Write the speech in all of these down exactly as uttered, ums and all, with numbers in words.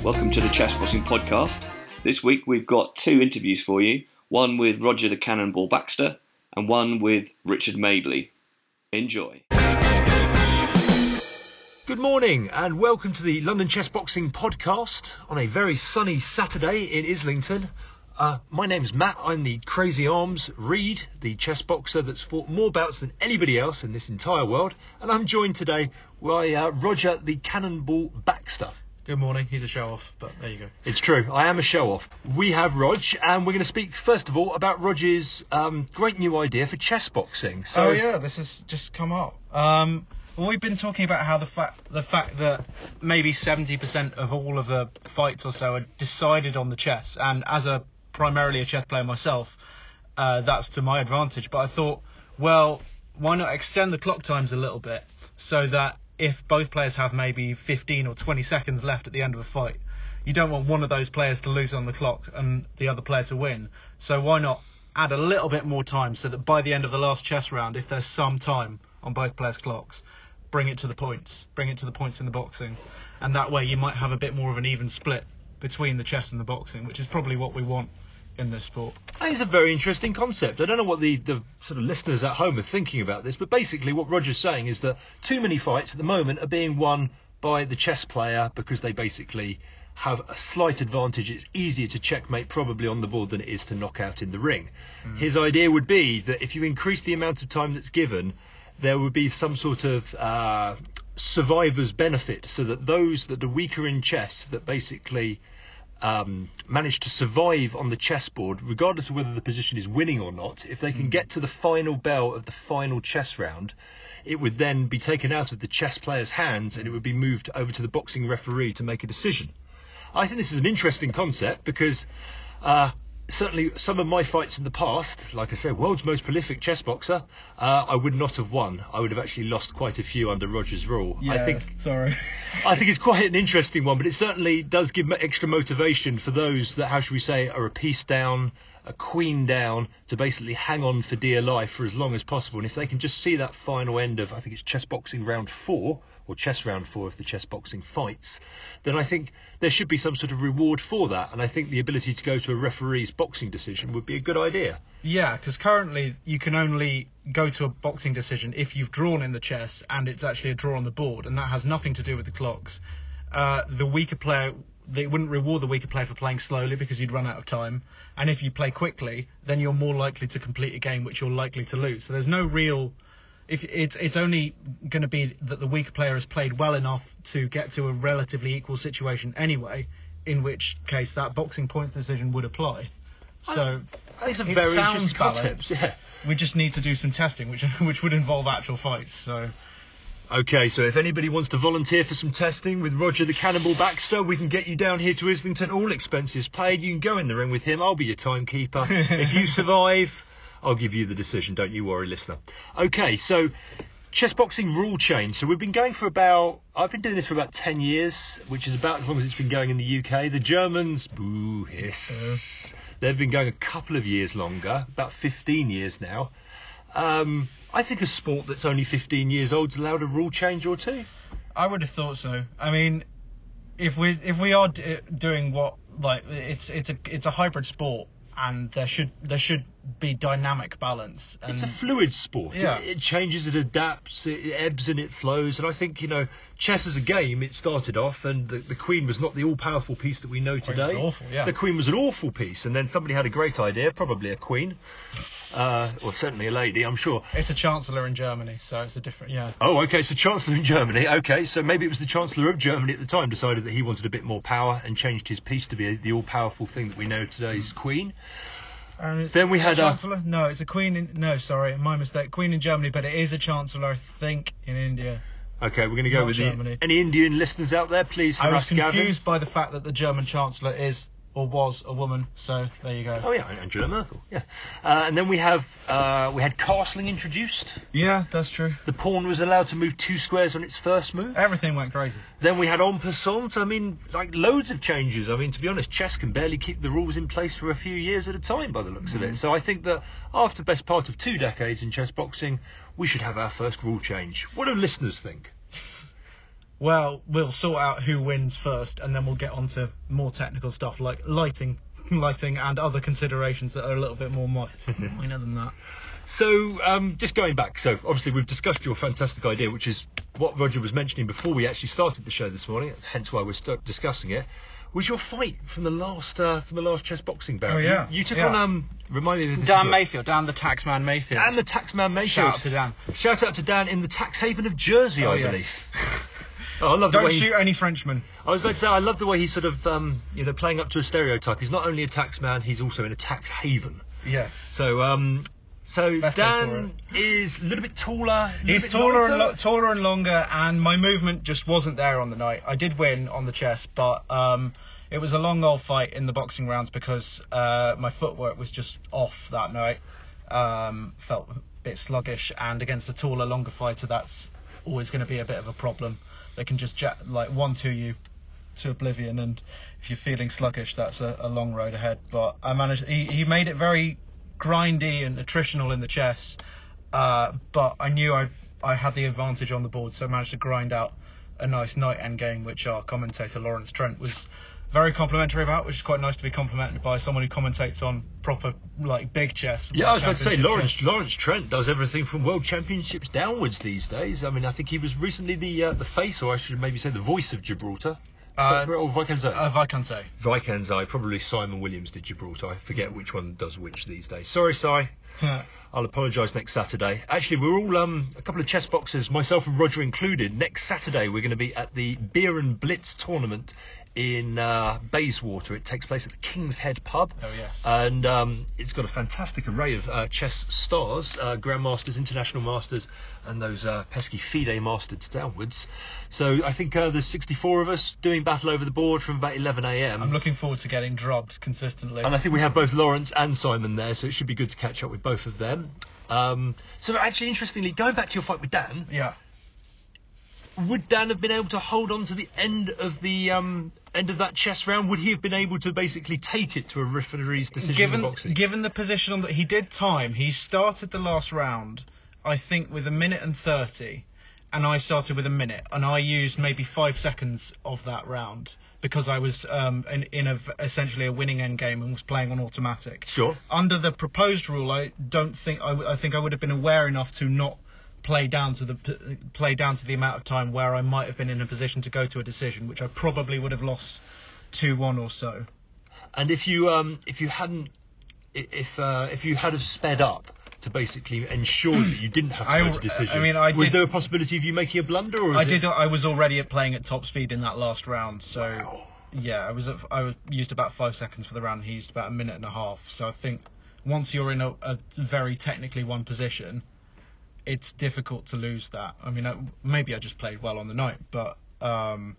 Welcome to the Chess Boxing Podcast. This week we've got two interviews for you, one with Roger the Cannonball Baxter and one with Richard Madeley. Enjoy. Good morning and welcome to the London Chess Boxing Podcast on a very sunny Saturday in Islington. Uh, my name's Matt, I'm the Crazy Arms Reed, the chess boxer that's fought more bouts than anybody else in this entire world, and I'm joined today by uh, Roger the Cannonball Baxter. Good morning, he's a show-off, but there you go. It's true, I am a show-off. We have Rog, and we're going to speak first of all about Roger's um, great new idea for chess boxing. So, oh yeah, this has just come up. Um, well, we've been talking about how the fact the fact that maybe seventy percent of all of the fights or so are decided on the chess, and as a primarily a chess player myself, uh, that's to my advantage. But I thought, well, why not extend the clock times a little bit so that if both players have maybe fifteen or twenty seconds left at the end of a fight, you don't want one of those players to lose on the clock and the other player to win. So why not add a little bit more time so that by the end of the last chess round, if there's some time on both players' clocks, bring it to the points, bring it to the points in the boxing. And that way you might have a bit more of an even split between the chess and the boxing, which is probably what we want in this sport. I think it's a very interesting concept. I don't know what the, the sort of listeners at home are thinking about this, but basically what Roger's saying is that too many fights at the moment are being won by the chess player because they basically have a slight advantage. It's easier to checkmate probably on the board than it is to knock out in the ring. Mm. His idea would be that if you increase the amount of time that's given, there would be some sort of uh, survivor's benefit, so that those that are weaker in chess that basically Um, manage to survive on the chessboard, regardless of whether the position is winning or not, if they can get to the final bell of the final chess round, it would then be taken out of the chess player's hands and it would be moved over to the boxing referee to make a decision. I think this is an interesting concept because uh, certainly some of my fights in the past, like I said, world's most prolific chess boxer, uh, I would not have won. I would have actually lost quite a few under Roger's rule. Yeah, I think, sorry. I think it's quite an interesting one, but it certainly does give extra motivation for those that, how should we say, are a piece down, a queen down, to basically hang on for dear life for as long as possible. And if they can just see that final end of, I think it's chess boxing round four, or chess round four if the chess boxing fights, then I think there should be some sort of reward for that. And I think the ability to go to a referee's boxing decision would be a good idea. Yeah, because currently you can only go to a boxing decision if you've drawn in the chess and it's actually a draw on the board, and that has nothing to do with the clocks. Uh, the weaker player, they wouldn't reward the weaker player for playing slowly because you'd run out of time. And if you play quickly, then you're more likely to complete a game which you're likely to lose. So there's no real... If it's it's only going to be that the weaker player has played well enough to get to a relatively equal situation anyway, in which case that boxing points decision would apply. So I, it's a it very sounds interesting balanced. concept. Yeah. We just need to do some testing, which which would involve actual fights. So. Okay, so if anybody wants to volunteer for some testing with Roger the Cannonball Baxter, we can get you down here to Islington, all expenses paid. You can go in the ring with him. I'll be your timekeeper. If you survive, I'll give you the decision, don't you worry, listener. Okay, so chess boxing rule change. So we've been going for about, I've been doing this for about ten years, which is about as long as it's been going in the U K. The Germans, boo, hiss. Uh. They've been going a couple of years longer, about fifteen years now. Um, I think a sport that's only fifteen years old is allowed a rule change or two. I would have thought so. I mean, if we if we are d- doing what, like, it's it's a it's a hybrid sport, and there should there should be dynamic balance. And it's a fluid sport. Yeah. It, it changes, it adapts, it ebbs and it flows. And I think, you know, chess as a game, it started off, and the, the Queen was not the all-powerful piece that we know today. Queen was awful, yeah. The Queen was an awful piece, and then somebody had a great idea, probably a Queen, uh, or certainly a lady, I'm sure. It's a Chancellor in Germany, so it's a different, yeah. Oh, okay, so Chancellor in Germany. Okay, so maybe it was the Chancellor of Germany at the time decided that he wanted a bit more power and changed his piece to be the all-powerful thing that we know today is Queen. And then we had a Chancellor. No, it's a Queen in. No, sorry, my mistake. Queen in Germany, but it is a Chancellor, I think, in India. Okay, we're going to go Not with Germany. the, any Indian listeners out there, please I was harass Gavin. confused by the fact that the German Chancellor is or was a woman. So there you go. Oh yeah, Angela Merkel. Yeah, uh, and then we have uh, we had castling introduced. Yeah, that's true. The pawn was allowed to move two squares on its first move. Everything went crazy. Then we had en passant. I mean, like loads of changes. I mean, to be honest, chess can barely keep the rules in place for a few years at a time, by the looks mm. of it. So I think that after the best part of two decades in chess boxing, we should have our first rule change. What do listeners think? well, we'll sort out who wins first, and then we'll get on to more technical stuff like lighting, lighting, and other considerations that are a little bit more mi- minor than that. So, um, just going back, so obviously we've discussed your fantastic idea, which is what Roger was mentioning before we actually started the show this morning, hence why we're st- discussing it, was your fight from the last uh, from the last chess boxing bout. Oh, yeah. You, you took yeah. on, um, remind me of this. Dan Mayfield, Dan the Taxman Mayfield. Dan the Taxman Mayfield. Shout out to Dan. Shout out to Dan in the tax haven of Jersey, Oh, I yes. believe. Oh, I love the Don't way he- shoot any Frenchmen. I was about to say, I love the way he's sort of, um, you know, playing up to a stereotype. He's not only a tax man, he's also in a tax haven. Yes. So, um, so Best place for Dan is a little bit taller. a little He's bit taller and, lighter. lo- taller and longer, and my movement just wasn't there on the night. I did win on the chess, but um, it was a long old fight in the boxing rounds because uh, my footwork was just off that night. Um, felt a bit sluggish, and against a taller, longer fighter, that's always going to be a bit of a problem. They can just ja- like one two you to oblivion, and if you're feeling sluggish, that's a, a long road ahead. But I managed. He, he made it very grindy and attritional in the chess, uh, but I knew I I had the advantage on the board, so I managed to grind out a nice knight endgame, which our commentator Lawrence Trent was very complimentary about, which is quite nice to be complimented by someone who commentates on proper like big chess. Yeah, I was about to say, Championship Lawrence chess. Lawrence Trent does everything from World Championships downwards these days. I mean, I think he was recently the uh, the face, or I should maybe say the voice of Gibraltar. Uh, or Vikanzai. Uh, Vikanzai. Vikanzai, probably Simon Williams did Gibraltar. I forget which one does which these days. Sorry, Si. I'll apologise next Saturday. Actually, we're all um, a couple of chess boxers, myself and Roger included. Next Saturday, we're going to be at the Beer and Blitz tournament in uh, Bayswater. It takes place at the King's Head pub. Oh, yes. And um, it's got a fantastic array of uh, chess stars, uh, Grandmasters, International Masters, and those uh, pesky FIDE Masters downwards. So I think uh, there's sixty-four of us doing battle over the board from about eleven a.m. I'm looking forward to getting drubbed consistently. And I think we have both Lawrence and Simon there, so it should be good to catch up with both of them. Um, so actually, interestingly, going back to your fight with Dan, yeah. would Dan have been able to hold on to the end of the um, end of that chess round? Would he have been able to basically take it to a referee's decision in Given boxing? given the position on that he did time, he started the last round, I think, with a minute and thirty, and I started with a minute, and I used maybe five seconds of that round because I was um, in, in a, essentially a winning end game and was playing on automatic. Sure. Under the proposed rule, I don't think I, w- I think I would have been aware enough to not play down to the p- play down to the amount of time where I might have been in a position to go to a decision, which I probably would have lost two one or so. And if you um, if you hadn't i- if uh, if you had have sped up to basically ensure that you didn't have to I- go to decision, I mean, I was did- there a possibility of you making a blunder? Or is I it- did. I was already at playing at top speed in that last round, so Wow. yeah, I was. At, I was, used about five seconds for the round. He used about a minute and a half. So I think once you're in a, a very technically won position, it's difficult to lose that. I mean, I, maybe I just played well on the night, but um,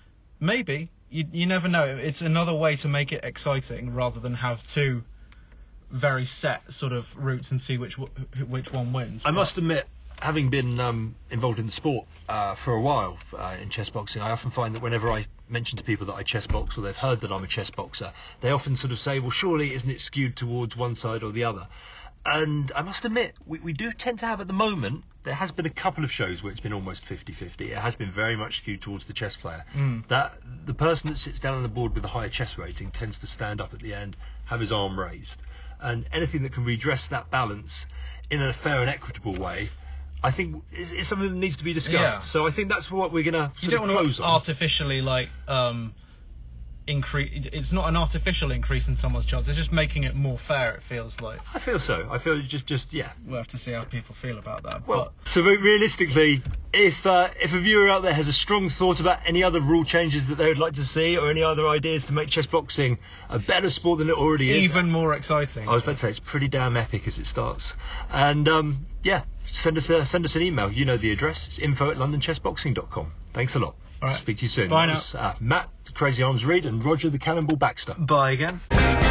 maybe you you never know. It's another way to make it exciting rather than have two very set sort of routes and see which w- which one wins. I But- must admit, having been um, involved in the sport uh, for a while uh, in chess boxing, I often find that whenever I mention to people that I chess box or they've heard that I'm a chess boxer, they often sort of say, well, surely isn't it skewed towards one side or the other? And I must admit, we, we do tend to have at the moment, there has been a couple of shows where it's been almost fifty-fifty. It has been very much skewed towards the chess player. Mm. That the person that sits down on the board with a higher chess rating tends to stand up at the end, have his arm raised. And anything that can redress that balance in a fair and equitable way, I think is, is something that needs to be discussed. Yeah. So I think that's what we're going to You sort of don't want close to on. artificially like um increase. It's not an artificial increase in someone's chance. It's just making it more fair. It feels like I feel so. I feel just, just yeah. we'll have to see how people feel about that. Well, so re- realistically, if uh, if a viewer out there has a strong thought about any other rule changes that they would like to see, or any other ideas to make chess boxing a better sport than it already but is, even more exciting. I was about to say it's pretty damn epic as it starts. And um, yeah, send us a, send us an email. You know the address. It's info at london chess boxing dot com. Thanks a lot. All right. Speak to you soon. Bye That now. was, uh, Matt, Crazy Arms Reed, and Roger the Cannonball Baxter. Bye again.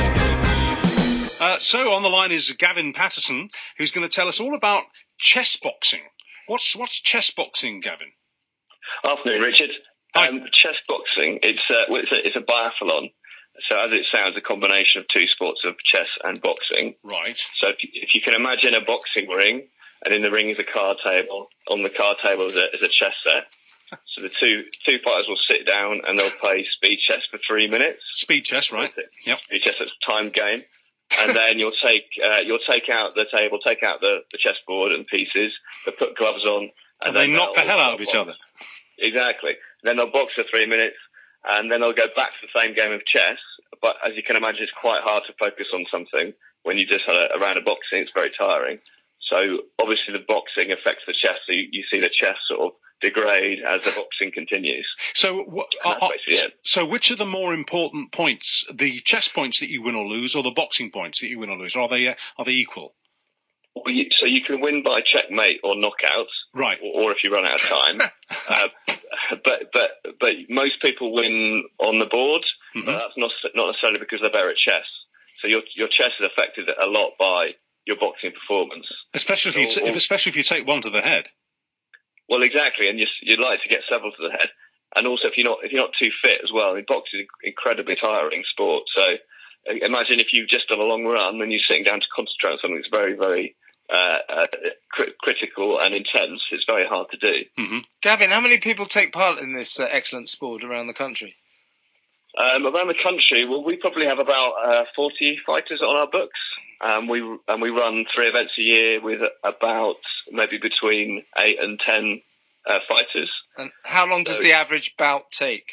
Uh, so on the line is Gavin Patterson, who's going to tell us all about chess boxing. What's what's chess boxing, Gavin? Afternoon, Richard. Hi. Um, chess boxing, it's, uh, well, it's, a, it's a biathlon. So as it sounds, a combination of two sports of chess and boxing. Right. So if you, if you can imagine a boxing ring, and in the ring is a card table, on the card table is a, is a chess set, So the two two fighters will sit down and they'll play speed chess for three minutes. Speed chess, right? Yep. Speed chess, it's a time game. And then you'll take uh, you'll take out the table, take out the, the chessboard and pieces, they'll put gloves on. And, and they knock the hell out of each box. other. Exactly. Then they'll box for three minutes, and then they'll go back to the same game of chess. But as you can imagine, it's quite hard to focus on something when you just had a, a round of boxing. It's very tiring. So obviously the boxing affects the chess. So you, you see the chess sort of degrade as the boxing continues. So, what, uh, so which are the more important points? The chess points that you win or lose, or the boxing points that you win or lose? Or are they uh, are they equal? Well, you, so you can win by checkmate or knockouts, right? Or, or if you run out of time. uh, but but but most people win on the board. Mm-hmm. But that's not not necessarily because they're better at chess. So your your chess is affected a lot by your boxing performance, especially if you t- or, or, especially if you take one to the head. Well, exactly, and you, you'd like to get several to the head, and also if you're not if you're not too fit as well. I mean, boxing is an incredibly tiring sport. So imagine if you've just done a long run and you're sitting down to concentrate on something that's very very uh, uh, cr- critical and intense. It's very hard to do. Mm-hmm. Gavin, how many people take part in this uh, excellent sport around the country? Um, around the country, well, we probably have about uh, forty fighters on our books. Um, we and we run three events a year with about maybe between eight and ten uh, fighters. And how long does so, the average bout take?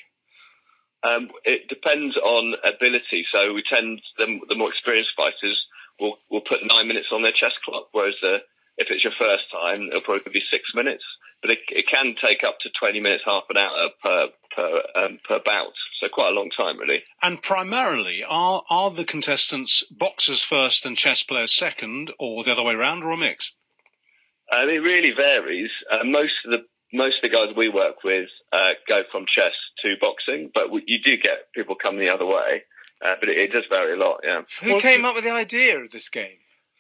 Um, it depends on ability. So we tend the, the more experienced fighters will will put nine minutes on their chess clock, whereas the, if it's your first time, it'll probably be six minutes. But it, it can take up to twenty minutes, half an hour per per um, per bout. So quite a long time, really. And primarily, are are the contestants boxers first and chess players second, or the other way around, or a mix? Um, it really varies. Uh, most of the most of the guys we work with uh, go from chess to boxing, but we, you do get people come the other way. Uh, but it, it does vary a lot. Yeah. Who well, came up with the idea of this game?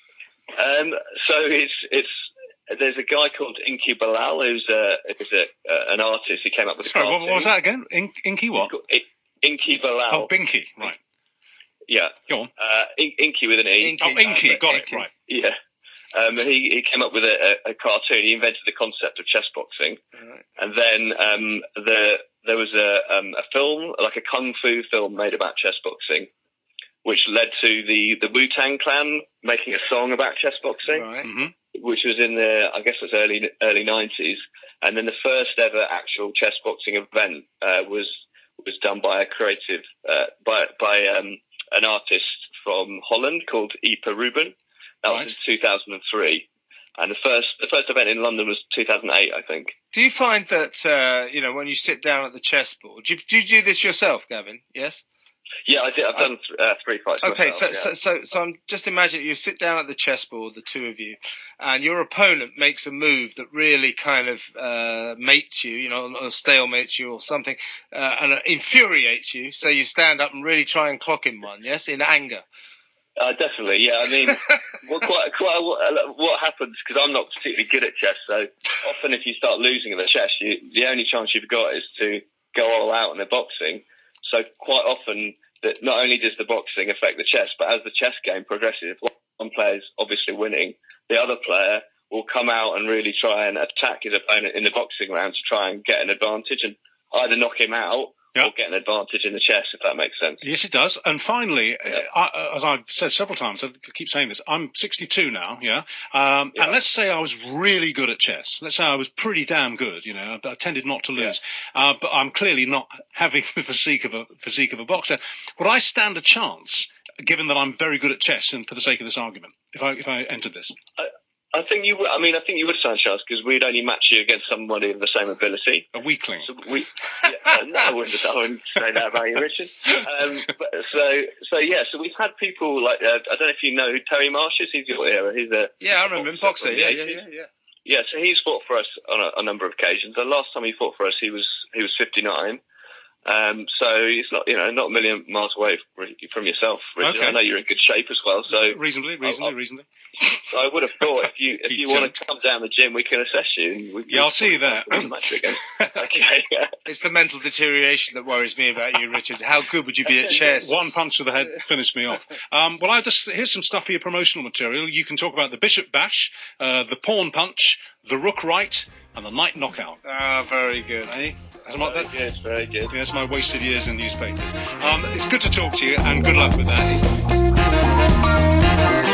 Um, so it's it's. There's a guy called Inky Bilal who's a, who's a uh, an artist. He came up with. Sorry, a what was that again? In, Inky what? Inky Bilal. Oh, Binky, right? Yeah. Go on. Uh, In, Inky with an E. Inky. Oh, Inky, um, got Inky. It right. Yeah. Um, he he came up with a, a, a cartoon. He invented the concept of chess boxing, right. And then um, the there was a um, a film, like a kung fu film, made about chess boxing, which led to the the Wu-Tang Clan making a song about chess boxing. Right. Mm-hmm. Which was in the, I guess it was early early nineties, and then the first ever actual chess boxing event uh, was was done by a creative uh, by by um, an artist from Holland called Ipa Ruben. That right. was in two thousand three, and the first the first event in London was two thousand eight, I think. Do you find that uh, you know when you sit down at the chessboard, do you, do you do this yourself, Gavin? Yes. Yeah, I did. I've done th- uh, three fights. Okay, myself, so, yeah. so so so I'm just imagining you sit down at the chessboard, the two of you, and your opponent makes a move that really kind of uh, mates you, you know, or stalemates you or something, uh, and infuriates you. So you stand up and really try and clock him one, yes, in anger. Uh, definitely, yeah. I mean, what, quite, quite, what, what happens, because I'm not particularly good at chess, so often if you start losing at the chess, you, the only chance you've got is to go all out in the boxing. So quite often, that not only does the boxing affect the chess, but as the chess game progresses, if one player is obviously winning, the other player will come out and really try and attack his opponent in the boxing round to try and get an advantage and either knock him out yep. or get an advantage in the chess, if that makes sense. Yes, it does. And finally, yeah. I, as I've said several times, I keep saying this, I'm sixty-two now, yeah? Um, yeah. And let's say I was really good at chess. Let's say I was pretty damn good, you know, I tended not to lose. Yeah. Uh, but I'm clearly not having the physique of a physique of a boxer. Would I stand a chance, given that I'm very good at chess, and for the sake of this argument, if I if I entered this? I, I think you. I mean, I think you would stand a chance because we'd only match you against somebody of the same ability. A weakling. So we, yeah, no, I wouldn't, I wouldn't say that about you, Richard. Um, but, so, so yeah. So we've had people like uh, I don't know if you know who Terry Marsh is. He's your era. He's a yeah, I remember him, boxer. Yeah, yeah, yeah, yeah. Yeah. So he's fought for us on a, a number of occasions. The last time he fought for us, he was he was fifty-nine. Um, so he's not, you know, not a million miles away from yourself, Richard. Okay. I know you're in good shape as well. So reasonably, reasonably, I'll, reasonably. I would have thought if you if you want to come down the gym, we can assess you. And we, yeah, I'll see you there. Okay. It's the mental deterioration that worries me about you, Richard. How good would you be at chess? One punch to the head finished me off. Um, well, I just here's some stuff for your promotional material. You can talk about the Bishop Bash, uh, the Pawn Punch, the Rook Right, and the Knight Knockout. Ah, very good. Eh? That's Very my, that, good, very good. yeah, that's my wasted years in newspapers. Um, it's good to talk to you, and good luck with that.